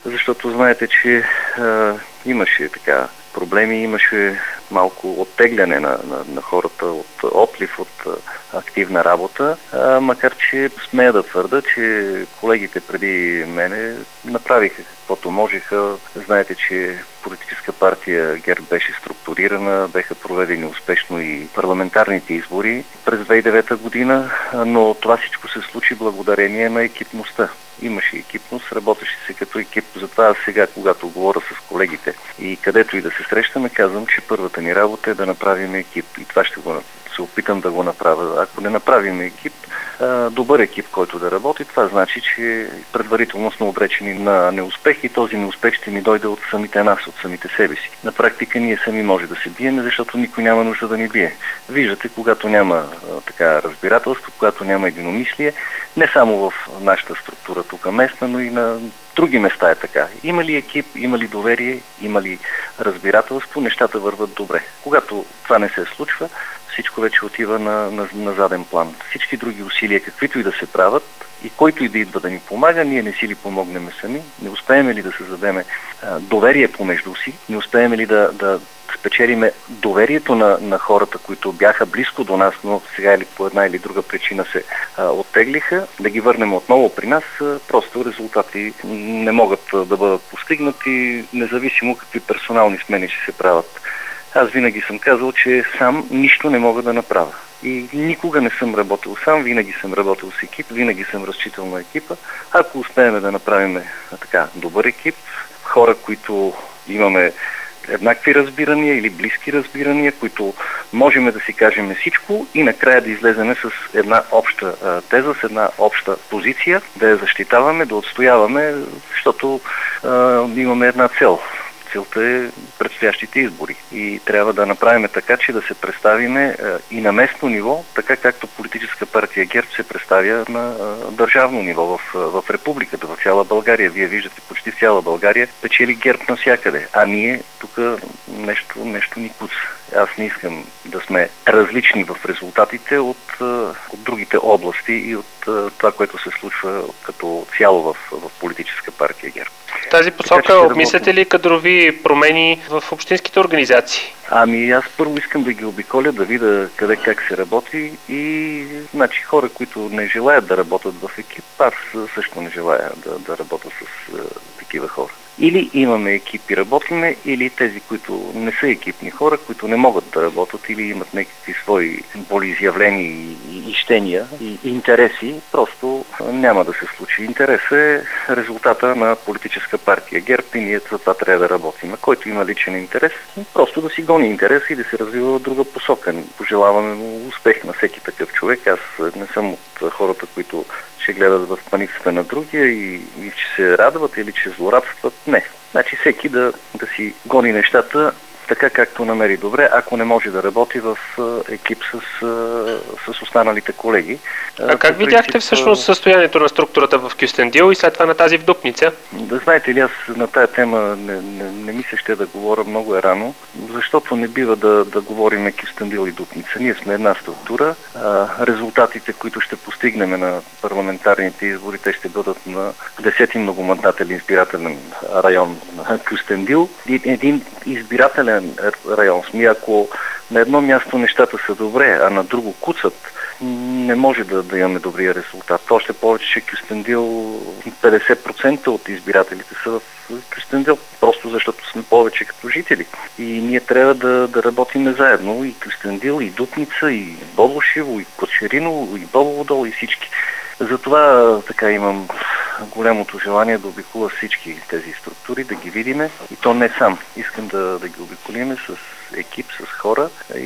защото знаете, че имаше така проблеми, имаше малко оттегляне на хората от отлив, от активна работа, макар че смея да твърда, че колегите преди мене направиха каквото можеха. Знаете, че политическа партия ГЕРБ беше структурирана, беха проведени успешно и парламентарните избори през 2009 година, но това всичко се случи благодарение на екипността. Имаше екипност, работеше се като екип. Затова сега, когато говоря с колегите и където и да се срещаме, казвам, че първата ни работа е да направим екип. И това ще се опитам да го направя. Ако не направим екип, добър екип, който да работи, това значи, че предварително сме обречени на неуспех и този неуспех ще ни дойде от самите нас, от самите себе си. На практика ние сами може да се бием, защото никой няма нужда да ни бие. Виждате, когато няма така разбирателство, когато няма единомислие, не само в нашата структура тук местна, но и на други места е така. Има ли екип, има ли доверие, има ли разбирателство, нещата върват добре. Когато това не се случва, всичко вече отива на заден план. Всички други усилия, каквито и да се правят, и който и да идва да ни помага, ние не си ли помогнем сами, не успеем ли да създадем доверие помежду си, не успеем ли да спечелиме доверието на хората, които бяха близко до нас, но сега или по една или друга причина се оттеглиха, да ги върнем отново при нас, просто резултати не могат да бъдат постигнати, независимо какви персонални смени ще се правят. Аз винаги съм казал, че сам нищо не мога да направя. И никога не съм работил сам, винаги съм работил с екип, винаги съм разчитал на екипа. Ако успеем да направим така добър екип, хора, които имаме еднакви разбирания или близки разбирания, които можем да си кажем всичко и накрая да излезем с една обща теза, с една обща позиция, да я защитаваме, да отстояваме, защото имаме една цел. Целта е предстоящите избори. И трябва да направим така, че да се представиме и на местно ниво, така както политическа партия ГЕРБ се представя на държавно ниво в републиката, в цяла България. Вие виждате, почти в цяла България печели ГЕРБ навсякъде. А ние тук нещо ни куца. Аз не искам да сме различни в резултатите от другите области и от това, което се случва като цяло в политическа партия ГЕРБ. В тази посока обмисляте ли кадрови промени в общинските организации? Аз първо искам да ги обиколя, да видя къде как се работи и значи хора, които не желаят да работят в екип, аз също не желая да работя с такива хора. Или имаме екип и работиме, или тези, които не са екипни хора, които не могат да работят или имат някакви свои волеизявления и щения и интереси, просто няма да се случи. Интерес е резултата на политическа партия ГЕРБ и ние за това трябва да работим. Който има личен интерес, просто да си гони интерес и да се развива в друга посока. Пожелаваме му успех на всеки такъв човек. Аз не съм от хората, които ще гледат в паницата на другия и че се радват или че злорадстват. Не. Значи всеки да си гони нещата така както намери добре, ако не може да работи в екип с останалите колеги. А как видяхте всъщност състоянието на структурата в Кюстендил и след това на тази в Дупница? Да знаете ли, аз на тая тема не ми се ще да говоря, много е рано, защото не бива да говорим Кюстендил и Дупница. Ние сме една структура. Резултатите, които ще постигнем на парламентарните избори, те ще бъдат на 10-ти многомандателен избирателен район на Кюстендил. Един избирателен район. Ако на едно място нещата са добре, а на друго куцат, не може да имаме добрия резултат. Още повече, че Кюстендил 50% от избирателите са в Кюстендил, просто защото сме повече като жители. И ние трябва да работим заедно, и Кюстендил, и Дупница, и Бобошево, и Кочериново, и Бобово дол, и всички. Затова така имам голямото желание да обиколя всички тези структури, да ги видиме. И то не сам. Искам да ги обиколиме с екип, с хора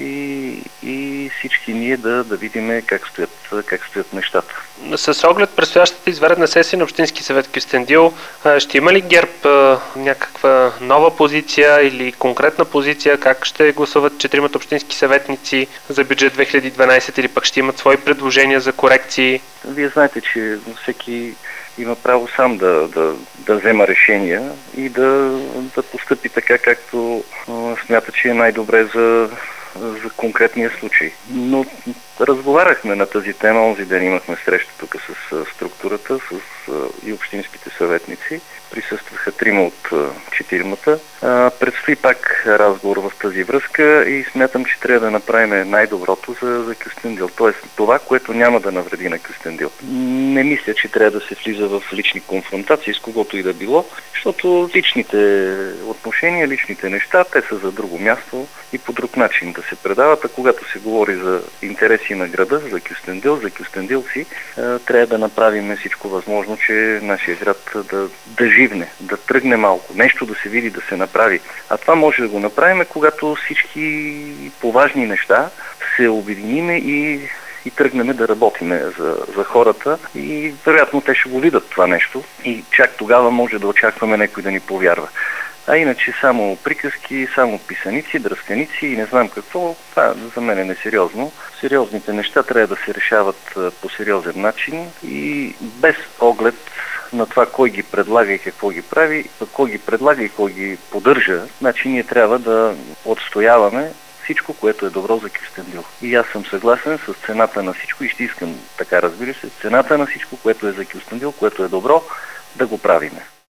и всички ние да видиме как стоят нещата. С оглед предстоящата извънредна сесия на Общински съвет Кюстендил, ще има ли ГЕРБ някаква нова позиция или конкретна позиция? Как ще гласуват четиримата общински съветници за бюджет 2012 или пък ще имат свои предложения за корекции? Вие знаете, че всеки има право сам да взема решения и да постъпи така, както смята, че е най-добре за конкретния случай. Но Разговаряхме на тази тема, онзи ден имахме среща тук с структурата, и общинските съветници. Присъстваха 3 от 4. Предстои пак разговор в тази връзка и смятам, че трябва да направим най-доброто за Кюстендил. Тоест това, което няма да навреди на Кюстендил. Не мисля, че трябва да се влиза в лични конфронтации с когото и да било, защото личните отношения, личните неща, те са за друго място и по друг начин да се предават. А когато се говори за интереси на града, за Кюстендил, за кюстендилци, трябва да направим всичко възможно, че нашия град да живне, да тръгне малко, нещо да се види, да се направи. А това може да го направим, когато всички поважни неща се обединиме и тръгнем да работиме за хората и вероятно те ще го видят това нещо и чак тогава може да очакваме някой да ни повярва. А иначе само приказки, само писаници, дръсканици и не знам какво, това за мен е несериозно. Сериозните неща трябва да се решават по сериозен начин и без оглед на това кой ги предлага и какво ги прави, кой ги предлага и кой ги поддържа. Значи ние трябва да отстояваме всичко, което е добро за Кюстендил. И аз съм съгласен с цената на всичко и ще искам, така разбира се, цената на всичко, което е за Кюстендил, което е добро, да го правиме.